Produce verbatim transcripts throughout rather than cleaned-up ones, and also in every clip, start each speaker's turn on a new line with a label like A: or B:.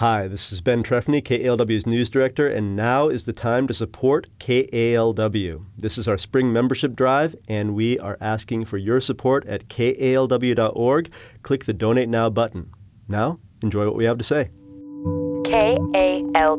A: Hi, this is Ben Trefny, K A L W's news director, and now is the time to support K A L W. This is our spring membership drive, and we are asking for your support at K A L W dot org. Click the Donate Now button. Now, enjoy what we have to say.
B: K A L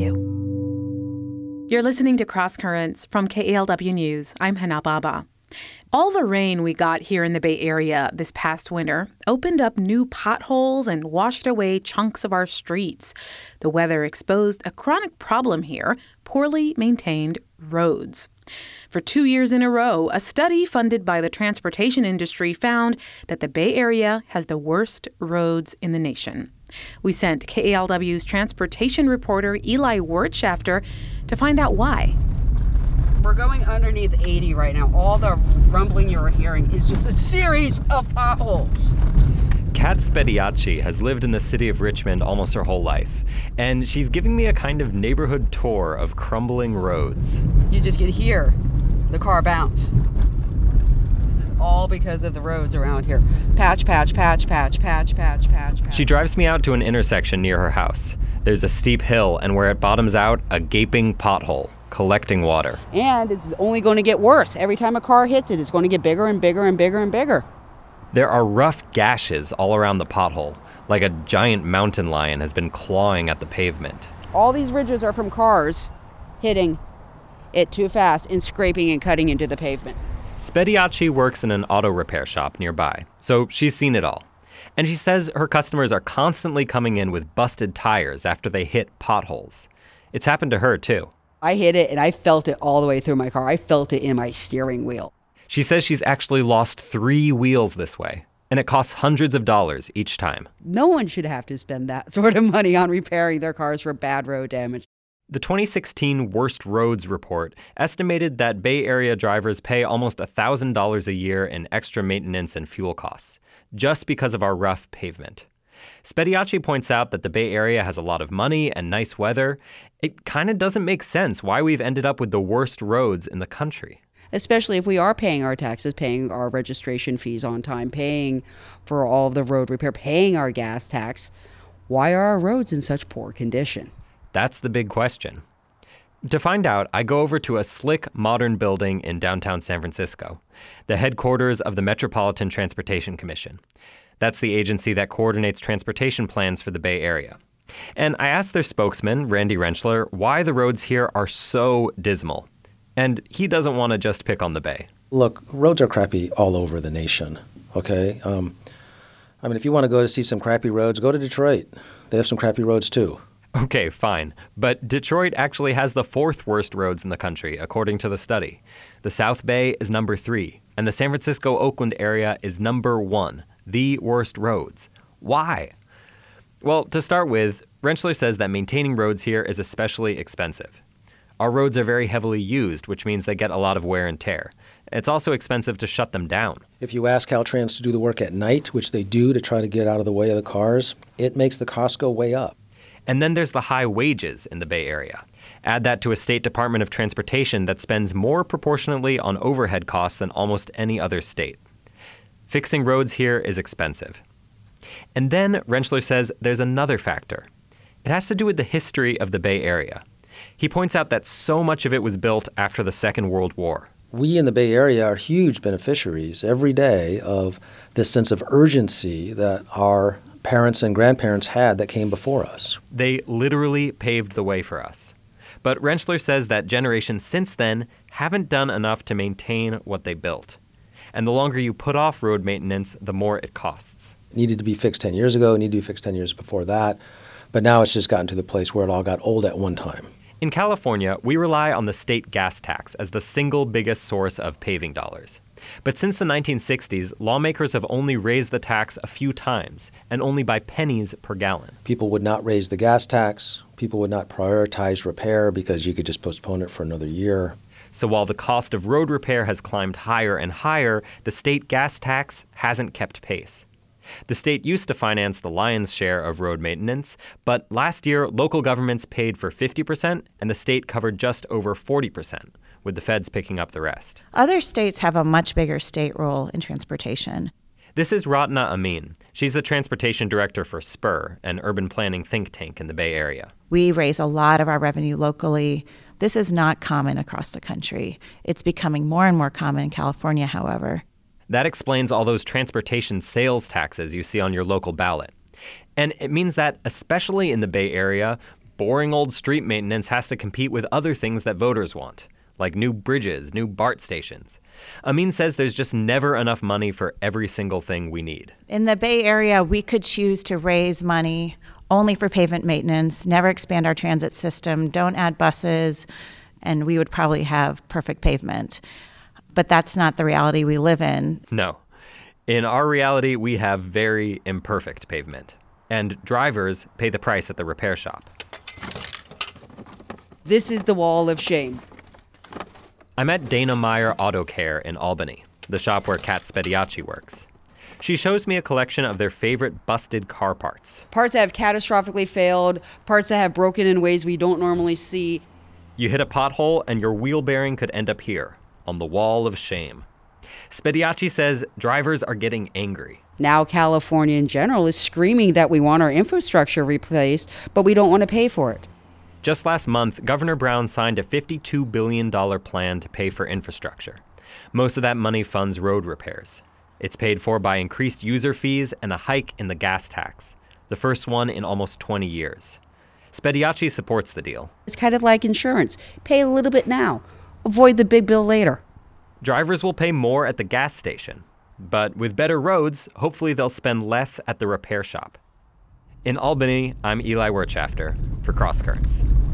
B: W.
C: You're listening to Cross Currents from K A L W News. I'm Hana Baba. All the rain we got here in the Bay Area this past winter opened up new potholes and washed away chunks of our streets. The weather exposed a chronic problem here, poorly maintained roads. For two years in a row, a study funded by the transportation industry found that the Bay Area has the worst roads in the nation. We sent K A L W's transportation reporter Eli Wirtschafter to find out why.
D: We're going underneath eighty right now. All the rumbling you're hearing is just a series of potholes.
E: Kat Spediacci has lived in the city of Richmond almost her whole life, and she's giving me a kind of neighborhood tour of crumbling roads.
D: You just could hear the car bounce. This is all because of the roads around here. Patch, patch, patch, patch, patch, patch, patch, patch.
E: She drives me out to an intersection near her house. There's a steep hill, and where it bottoms out, a gaping pothole, collecting water.
D: And it's only going to get worse. Every time a car hits it, it's going to get bigger and bigger and bigger and bigger.
E: There are rough gashes all around the pothole, like a giant mountain lion has been clawing at the pavement.
D: All these ridges are from cars hitting it too fast and scraping and cutting into the pavement.
E: Spediacci works in an auto repair shop nearby, so she's seen it all. And she says her customers are constantly coming in with busted tires after they hit potholes. It's happened to her, too.
D: I hit it and I felt it all the way through my car. I felt it in my steering wheel.
E: She says she's actually lost three wheels this way, and it costs hundreds of dollars each time.
D: No one should have to spend that sort of money on repairing their cars for bad road damage.
E: The twenty sixteen Worst Roads report estimated that Bay Area drivers pay almost one thousand dollars a year in extra maintenance and fuel costs, just because of our rough pavement. Spediacci points out that the Bay Area has a lot of money and nice weather. It kind of doesn't make sense why we've ended up with the worst roads in the country.
D: Especially if we are paying our taxes, paying our registration fees on time, paying for all of the road repair, paying our gas tax. Why are our roads in such poor condition?
E: That's the big question. To find out, I go over to a slick, modern building in downtown San Francisco, the headquarters of the Metropolitan Transportation Commission. That's the agency that coordinates transportation plans for the Bay Area. And I asked their spokesman, Randy Rentschler, why the roads here are so dismal. And he doesn't want to just pick on the Bay.
F: Look, roads are crappy all over the nation, okay? Um, I mean, if you want to go to see some crappy roads, go to Detroit. They have some crappy roads, too.
E: Okay, fine. But Detroit actually has the fourth worst roads in the country, according to the study. The South Bay is number three, and the San Francisco-Oakland area is number one, the worst roads. Why? Well, to start with, Rentschler says that maintaining roads here is especially expensive. Our roads are very heavily used, which means they get a lot of wear and tear. It's also expensive to shut them down.
F: If you ask Caltrans to do the work at night, which they do to try to get out of the way of the cars, it makes the cost go way up.
E: And then there's the high wages in the Bay Area. Add that to a state Department of Transportation that spends more proportionately on overhead costs than almost any other state. Fixing roads here is expensive. And then Rentschler says there's another factor. It has to do with the history of the Bay Area. He points out that so much of it was built after the Second World War.
F: We in the Bay Area are huge beneficiaries every day of this sense of urgency that our parents and grandparents had that came before us.
E: They literally paved the way for us. But Rentschler says that generations since then haven't done enough to maintain what they built. And the longer you put off road maintenance, the more it costs.
F: It needed to be fixed ten years ago, it needed to be fixed ten years before that. But now it's just gotten to the place where it all got old at one time.
E: In California, we rely on the state gas tax as the single biggest source of paving dollars. But since the nineteen sixties, lawmakers have only raised the tax a few times, and only by pennies per gallon.
F: People would not raise the gas tax. People would not prioritize repair because you could just postpone it for another year.
E: So while the cost of road repair has climbed higher and higher, the state gas tax hasn't kept pace. The state used to finance the lion's share of road maintenance, but last year, local governments paid for fifty percent, and the state covered just over forty percent, with the feds picking up the rest.
G: Other states have a much bigger state role in transportation.
E: This is Ratna Amin. She's the transportation director for Spur, an urban planning think tank in the Bay Area.
G: We raise a lot of our revenue locally. This is not common across the country. It's becoming more and more common in California, however.
E: That explains all those transportation sales taxes you see on your local ballot. And it means that, especially in the Bay Area, boring old street maintenance has to compete with other things that voters want, like new bridges, new BART stations. Amin says there's just never enough money for every single thing we need.
G: In the Bay Area, we could choose to raise money only for pavement maintenance, never expand our transit system, don't add buses, and we would probably have perfect pavement. But that's not the reality we live in.
E: No. In our reality, we have very imperfect pavement, and drivers pay the price at the repair shop.
D: This is the wall of shame.
E: I'm at Dana Meyer Auto Care in Albany, the shop where Kat Spediacci works. She shows me a collection of their favorite busted car parts.
D: Parts that have catastrophically failed, parts that have broken in ways we don't normally see.
E: You hit a pothole and your wheel bearing could end up here, on the wall of shame. Spediacci says drivers are getting angry.
D: Now California in general is screaming that we want our infrastructure replaced, but we don't want to pay for it.
E: Just last month, Governor Brown signed a fifty-two billion dollars plan to pay for infrastructure. Most of that money funds road repairs. It's paid for by increased user fees and a hike in the gas tax, the first one in almost twenty years. Spediacci supports the deal.
D: It's kind of like insurance. Pay a little bit now. Avoid the big bill later.
E: Drivers will pay more at the gas station, but with better roads, hopefully they'll spend less at the repair shop. In Albany, I'm Eli Wirtschafter for Cross Currents.